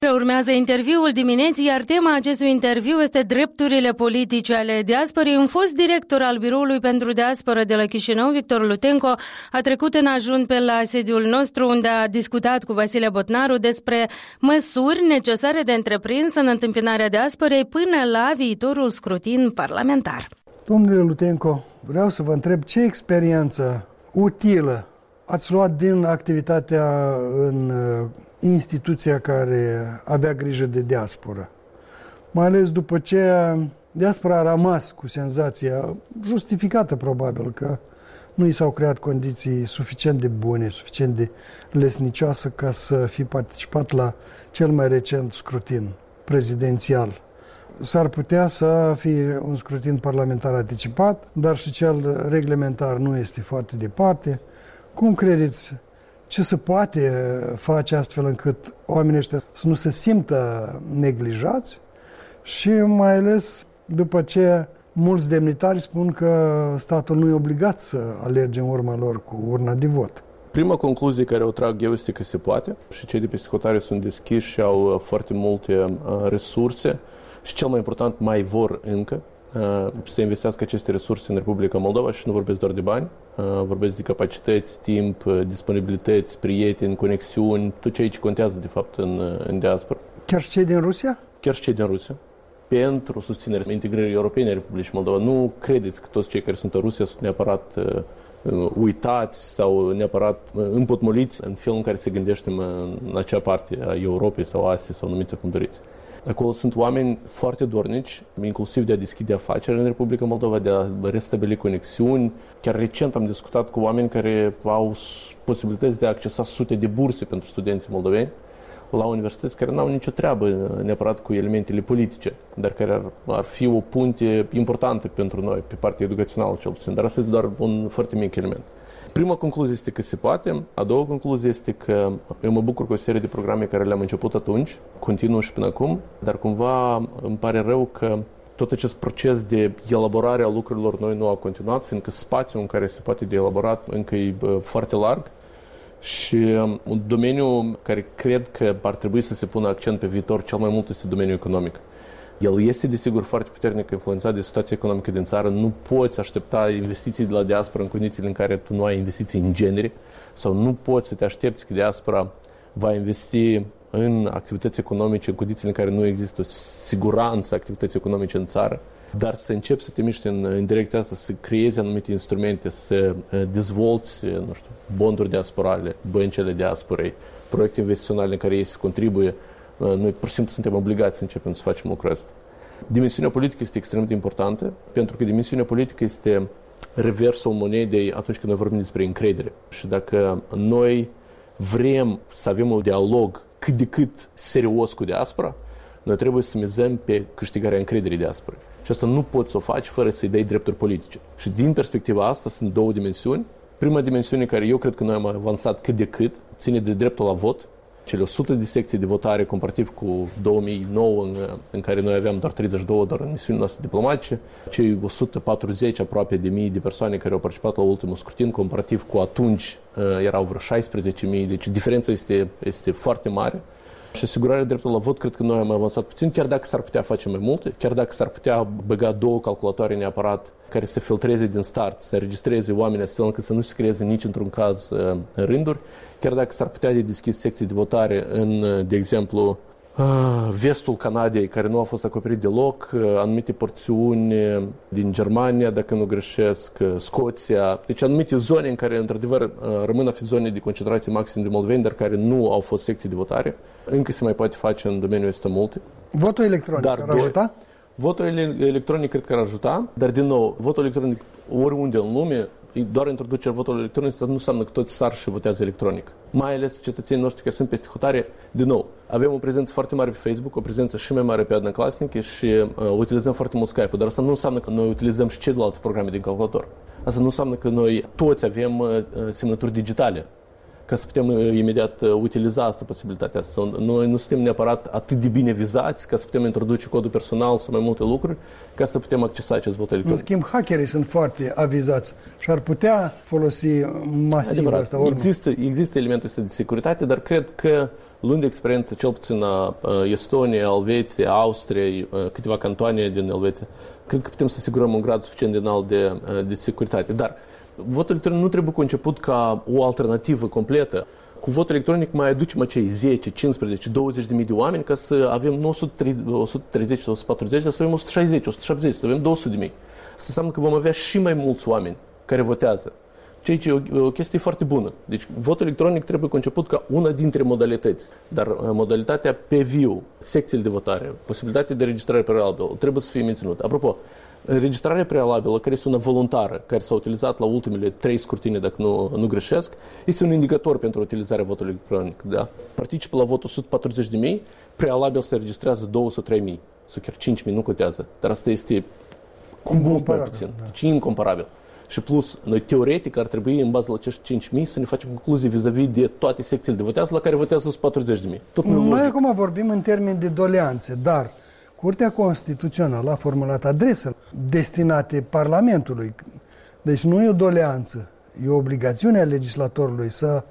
Urmează interviul dimineții, iar tema acestui interviu este drepturile politice ale diasporei. Un fost director al Biroului pentru Diasporă de la Chișinău, Victor Lutenco, a trecut în ajun pe la sediul nostru, unde a discutat cu Vasile Botnaru despre măsuri necesare de întreprins în întâmpinarea diasporei până la viitorul scrutin parlamentar. Domnule Lutenco, vreau să vă întreb ce experiență utilă ați luat din activitatea în instituția care avea grijă de diasporă, mai ales după ce diaspora a rămas cu senzația justificată probabil că nu i s-au creat condiții suficient de bune, suficient de lesnicioase ca să fi participat la cel mai recent scrutin prezidențial. S-ar putea să fie un scrutin parlamentar anticipat, dar și cel reglementar nu este foarte departe. Cum credeți, ce se poate face astfel încât oamenii ăștia să nu se simtă neglijați și mai ales după ce mulți demnitari spun că statul nu e obligat să alerge în urma lor cu urna de vot? Prima concluzie care o trag eu este că se poate și cei de peste hotare sunt deschiși și au foarte multe resurse și cel mai important mai vor încă să investească aceste resurse în Republica Moldova și nu vorbesc doar de bani, vorbesc de capacități, timp, disponibilități, prieteni, conexiuni, tot ce aici contează de fapt în diaspora. Chiar și cei din Rusia? Chiar și cei din Rusia. Pentru susținerea integrării europene a Republicii Moldova. Nu credeți că toți cei care sunt în Rusia sunt neapărat uitați sau neapărat împotmoliți în felul în care se gândește în acea parte a Europei sau Asiei sau numiți cum doriți. Acolo sunt oameni foarte dornici, inclusiv de a deschide afaceri în Republica Moldova, de a restabili conexiuni. Chiar recent am discutat cu oameni care au posibilități de a accesa sute de burse pentru studenții moldoveni la universități care n-au nicio treabă neapărat cu elementele politice, dar care ar fi o punte importantă pentru noi, pe partea educațională cel puțin. Dar asta este doar un foarte mic element. Prima concluzie este că se poate, a doua concluzie este că eu mă bucur cu o serie de programe care le-am început atunci, continuă și până acum, dar cumva îmi pare rău că tot acest proces de elaborare a lucrurilor noi nu a continuat, fiindcă spațiul în care se poate de elaborat încă e foarte larg și un domeniu care cred că ar trebui să se pună accent pe viitor cel mai mult este domeniul economic. El este, desigur, foarte puternic influențat de situația economică din țară. Nu poți aștepta investiții de la diaspora în condițiile în care tu nu ai investiții în genere sau nu poți să te aștepți că diaspora va investi în activități economice în condițiile în care nu există o siguranță activității economice în țară. Dar să începi să te miști în direcția asta, să creezi anumite instrumente, să dezvolți, nu știu, bonduri diasporale, băncile diasporei, proiecte investiționale în care ei se contribuie. Noi pur și simplu suntem obligați să începem să facem lucrul ăsta. Dimensiunea politică este extrem de importantă, pentru că dimensiunea politică este reversul monedei atunci când noi vorbim despre încredere. Și dacă noi vrem să avem un dialog cât de cât serios cu diaspora, noi trebuie să mizăm pe câștigarea încrederii diasporei. Și asta nu poți să o faci fără să-i dai drepturi politice. Și din perspectiva asta sunt două dimensiuni. Prima dimensiune care eu cred că noi am avansat cât de cât ține de dreptul la vot. Cele 100 de secții de votare comparativ cu 2009 în care noi aveam doar 32 doar în misiunile noastre diplomatice, cei 140 aproape de mii de persoane care au participat la ultimul scrutin comparativ cu atunci erau vreo 16.000, deci diferența este foarte mare. Și asigurarea dreptului la vot, cred că noi am avansat puțin, chiar dacă s-ar putea face mai multe, chiar dacă s-ar putea băga două calculatoare în aparat care să filtreze din start, să înregistreze oamenii astfel încât să nu se creeze nici într-un caz rânduri, chiar dacă s-ar putea de deschis secții de votare în, de exemplu, vestul Canadei, care nu a fost acoperit deloc, anumite porțiuni din Germania, dacă nu greșesc, Scoția, deci anumite zone în care, într-adevăr, rămân a fi zone de concentrație maxim de moldoveni, dar care nu au fost secții de votare. Încă se mai poate face în domeniul ăsta multe. Votul electronic ar ajuta? Votul electronic cred că ar ajuta, dar, din nou, votul electronic oriunde în lume, doar introducerea votului electronic nu înseamnă că toți sar și votează electronic. Mai ales cetățenii noștri care sunt peste hotare, din nou, avem o prezență foarte mare pe Facebook, o prezență și mai mare pe Odnoklassniki și utilizăm foarte mult Skype-ul, dar asta nu înseamnă că noi utilizăm și celelalte programe din calculator. Asta nu înseamnă că noi toți avem semnături digitale, ca să putem imediat utiliza asta posibilitatea. Noi nu suntem neapărat atât de bine vizați ca să putem introduce codul personal sau mai multe lucruri ca să putem accesa acest vot electronic. În schimb, hackerii sunt foarte avizați și ar putea folosi masiv asta. Există elementul ăsta de securitate, dar cred că luni de experiență, cel puțin Estonia, Elveția, Austria, câteva cantoane din Elveția. Cred că putem să asigurăm un grad suficient de înalt de securitate. Dar votul electronic nu trebuie conceput ca o alternativă completă. Cu votul electronic mai aducem acei 10, 15, 20 de mii de oameni ca să avem nu 130 sau 140, dar să avem 160, 170, să avem 200 de mii. Asta înseamnă că vom avea și mai mulți oameni care votează. Ceea ce e o chestie foarte bună. Deci votul electronic trebuie conceput ca una dintre modalități. Dar modalitatea pe viu, secțiile de votare, posibilitatea de registrare prealabilă trebuie să fie menținută. Apropo, registrarea prealabilă, care este una voluntară, care s-a utilizat la ultimele 3 scrutine, dacă nu greșesc, este un indicator pentru utilizarea votului electronic. Da? Participă la vot 140.000, prealabil se registrează 200-3.000 sau chiar 5.000, nu contează. Dar asta este mult mai puțin, deci incomparabil. Și plus, noi teoretic ar trebui, în bază la acești 5.000, să ne facem concluzii vis-a-vis de toate secțiile de votează la care votează 140.000. Noi acum vorbim în termeni de doleanțe, dar Curtea Constituțională a formulat adrese destinate Parlamentului. Deci nu e o doleanță, e o obligațiune a legislatorului să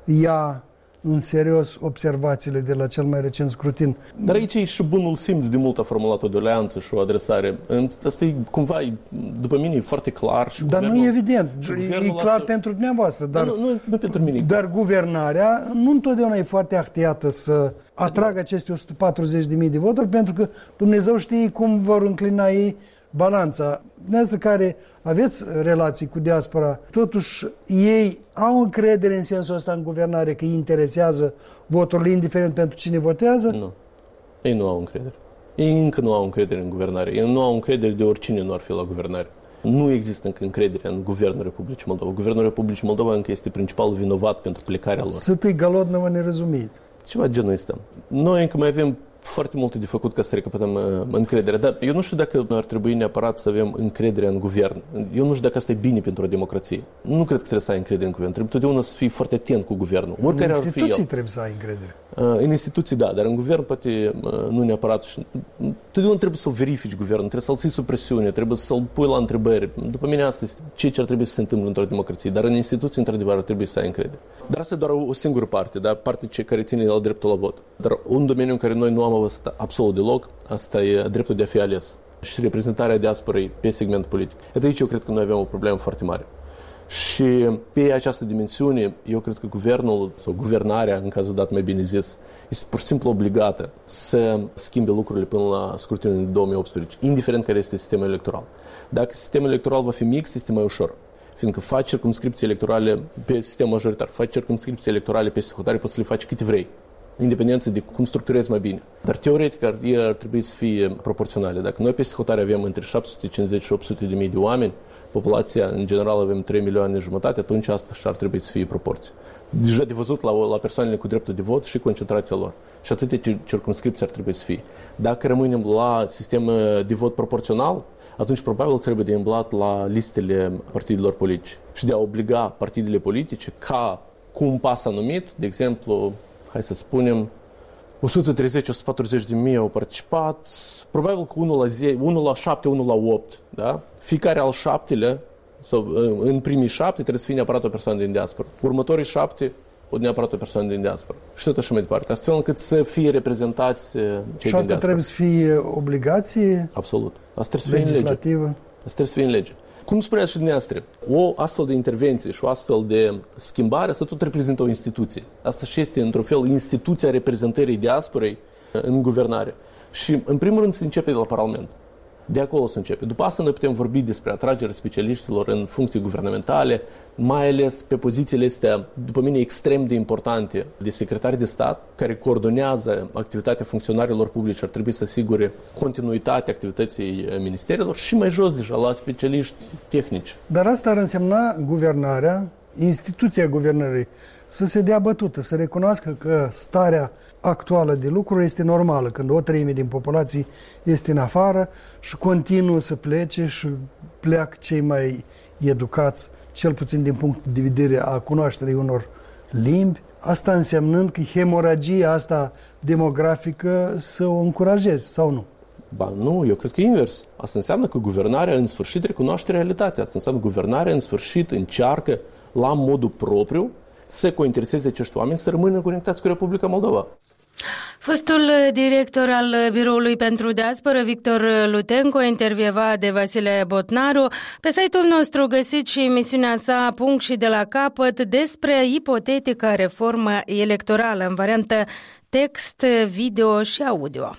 ia în serios observațiile de la cel mai recent scrutin. Dar aici e și bunul simț de mult a formulat o doleanță și o adresare. Asta e cumva, după mine, e foarte clar. Și dar nu e evident. E clar pentru dumneavoastră. Dar, nu pentru mine. Dar guvernarea nu întotdeauna e foarte ahtiată să atragă aceste 140.000 de voturi, pentru că Dumnezeu știe cum vor înclina ei balanța. Dumneavoastră care aveți relații cu diaspora, totuși ei au încredere în sensul ăsta în guvernare că îi interesează voturile, indiferent pentru cine votează? Nu. Ei nu au încredere. Ei încă nu au încredere în guvernare. Ei nu au încredere de oricine nu ar fi la guvernare. Nu există încă încredere în Guvernul Republicii Moldova. Guvernul Republicii Moldova încă este principalul vinovat pentru plecarea lor. Să-i galodnă nerezumit. Ceva genul ăsta. Noi încă mai avem foarte multe de făcut ca să recapătăm încrederea. Dar eu nu știu dacă ar trebui neapărat să avem încredere în guvern. Eu nu știu dacă asta e bine pentru o democrație. Nu cred că trebuie să ai încredere în guvern. Trebuie totdeauna să fii foarte atent cu guvernul. Oricare în instituții trebuie să ai încredere. În instituții, da, dar în guvern poate nu neapărat. Totdeauna trebuie să-l verifici guvernul, trebuie să-l ții sub presiune, trebuie să-l pui la întrebări. După mine asta este ceea ce ar trebui să se întâmple într-o democrație. Dar în instituții, într-adevăr, ar trebui să ai încredere. Dar asta e doar o singură parte, da? Partea care ține la dreptul la vot. Dar un domeniu în care noi nu am avut absolut deloc, asta e dreptul de a fi ales și reprezentarea diasporei pe segmentul politic. Iată aici eu cred că noi avem o problemă foarte mare. Și pe această dimensiune, eu cred că guvernul sau guvernarea, în cazul dat mai bine zis, este pur și simplu obligată să schimbe lucrurile până la scrutinul din 2018, indiferent care este sistemul electoral. Dacă sistemul electoral va fi mixt, este mai ușor. Fiindcă faci circumscripții electorale pe sistem majoritar, faci circumscripții electorale pe hotare, poți să le faci câte vrei, independență de cum structurezi mai bine. Dar teoretic ar trebui să fie proporționale. Dacă noi peste hotare avem între 750 și 800 de mii de oameni, populația în general avem 3 milioane jumătate, atunci asta și ar trebui să fie proporție. Deja de văzut la persoanele cu dreptul de vot și concentrația lor. Și atâtea circumscripții ar trebui să fie. Dacă rămânem la sistem de vot proporțional, atunci probabil trebuie de îmblat la listele partidelor politice și de a obliga partidele politice ca cu un pas anumit, de exemplu, hai să spunem, 130-140 de mii au participat, probabil că 1 la 7, 1 la 8, da? Fiecare al 7-lea, sau în primii 7 trebuie să fie neapărat o persoană din diaspora. Următorii 7, neapărat o persoană din diaspora. Și tot așa mai departe. Astfel încât să fie reprezentați cei din diaspora. Și asta trebuie să fie obligație? Absolut. Asta trebuie să fie legislativă? În lege. Asta trebuie să fie în lege. Cum spuneați și dumneavoastră, o astfel de intervenție și o astfel de schimbare, asta tot reprezintă o instituție. Asta și este, într-un fel, instituția reprezentării diasporei în guvernare. Și, în primul rând, se începe de la Parlament. De acolo se începe. După asta noi putem vorbi despre atragerea specialiștilor în funcții guvernamentale, mai ales pe pozițiile astea, după mine, extrem de importante de secretari de stat, care coordonează activitatea funcționarilor publici, ar trebui să asigure continuitatea activității ministerilor și mai jos deja la specialiști tehnici. Dar asta ar însemna guvernarea, instituția guvernării, să se dea bătută, să recunoască că starea actuală de lucruri este normală, când o treime din populație este în afară și continuă să plece și pleacă cei mai educați, cel puțin din punct de vedere a cunoașterii unor limbi, asta însemnând că hemoragia asta demografică să o încurajeze, sau nu? Ba nu, eu cred că invers. Asta înseamnă că guvernarea în sfârșit recunoaște realitatea. Asta înseamnă că guvernarea în sfârșit încearcă la modul propriu să cointereseze acești oameni să rămână conectați cu Republica Moldova. Fostul director al Biroului pentru Diasporă, Victor Lutenco, intervievat de Vasile Botnaru. Pe site-ul nostru găsiți și emisiunea sa Punct și de la capăt despre ipotetica reformă electorală în variantă text, video și audio.